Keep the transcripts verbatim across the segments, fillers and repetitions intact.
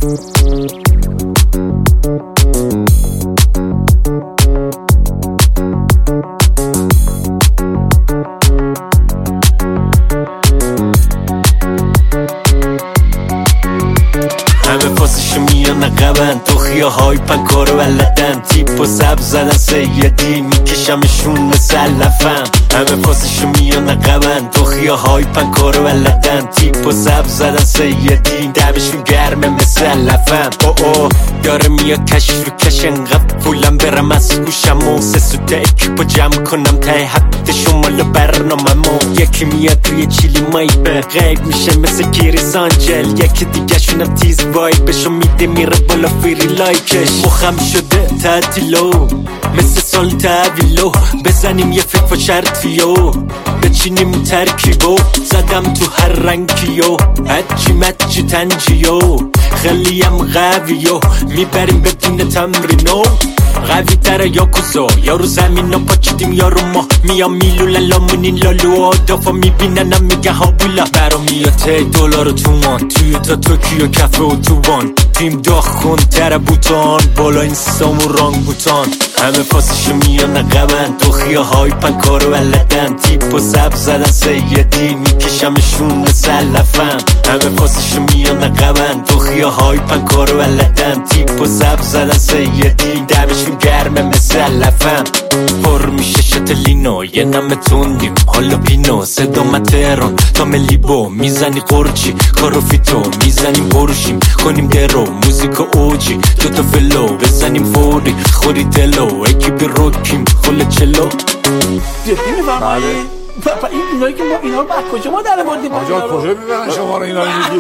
همه پاسشو میان عقبن تو خیاهای پنکارو بلدن تیپ و سب زدن سیدی میکشمشون مثل لفم همه پاسشو میان عقبن تو خیاهای پنکارو بلدن تیپ و سب زدن سیدی دمشون گرمه مثل لفم او او داره میاد کش رو کش انقدر پولم برم از گوشم و سه سوته اکیپو جمع کنم ته حد شمال برناممو یکی میاد توی چیلی مایبه غیب میشه مثل گیری سانجل یکی دیگه شونم تیز وایبشو میده میره بالا فیری لایکش مخم شده تعطیلو مثل سال تحویلو بزنیم یه فکر و شرطیو بچینیم ترکیبو زدم تو هر رنگیو هچی مچی تنجیو خیلیم قویو میبریم بدون تمرینو قوی تره یا کسو یا رو زمین ها پاچیدیم یا رو ما میام میلوله لامونین لالو آدافا میبیننم میگه ها بولا برا میاد تی دولار و تومان توی تا توکیو کفه و توبان تیم داخ کن تره بوتان بالا این سامو رانگ بوتان همه پاسشو میان عقبن تو خیاهای پنکارو بلدن تیپ و سب زدن سیدی میکشمشون مثل لفم همه پاسشو میان عقبن تو خیاهای پنکارو بلدن تیپ و سب زدن سیدی دمشون گرمه مثل لفم پر میشه شتلینو یه نم تندیم حالا پینو صدا مترون تا ملیبو میزنی قرچی کارو فیتو میزنیم بروشیم کنیم درو موزیکا اوجی دوتا فلو بزنیم فوری خوری دلو اکیبی روکیم خل چلو جدی میفرمایی؟ این اینایی که ما اینا رو بعد کجا ما در بردیم آجا کجا میبرن شما رو اینا رو میگی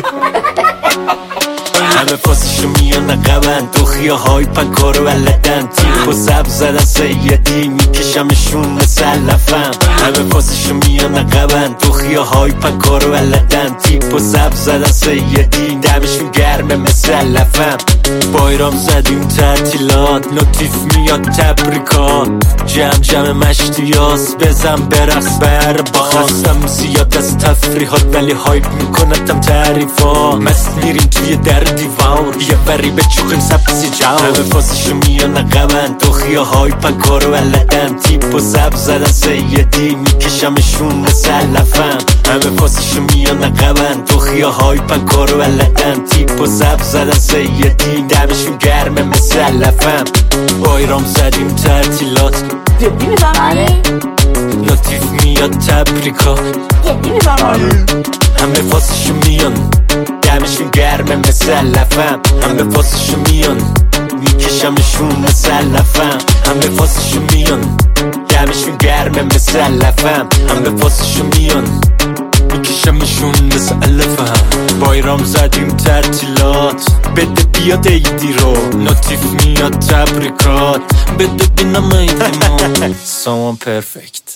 همه پاسشو میان عقبن تو خیاهای پنکارو بلدن تیپ و سب زدن سیدی میکشمشون مثل لفم همه پاسشو میان عقبن تو خیاهای پنکارو بلدن تیپ و سب زدن سیدی دمشون گرمه مثل لفم بایرام زدیم تعطیلات نوتیف میاد تبریکات جمع جمع مشتیاس بزن برقص بر باز خستم زیاد از تفریحات ولی هایپ میکنتم تعریفات مست میریم توی در دیوار یه بری به چوخیم سبسی جاو همه پاسشو میان عقبن تو خیاهای پنکارو بلدن تیپ و سب زدن سیدی میکشمشون مثل لفم همه پاسشو میان عقبن تو خیاهای پنکارو بلدن تیپ و سب زدن سیدی دمشون گرمه مثل لفم بایرام زدیم تعطیلات جدی میفرمایی؟ لطیف میاد تبریکات جدی میفرمایی؟ همه پاسشو میان دمشون گرمه مثل لفم همه پاسشو میان میکشمشون مثل لفم همه پاسشو میان دمشون گرمه مثل لفم همه پاسشو میان میکشمشون مثل لفم بایرام زدیم تعطیلات بده بیاد ایدی رو نوتیف میاد تبریکات بده بینم ایدی ما سامان پرفکت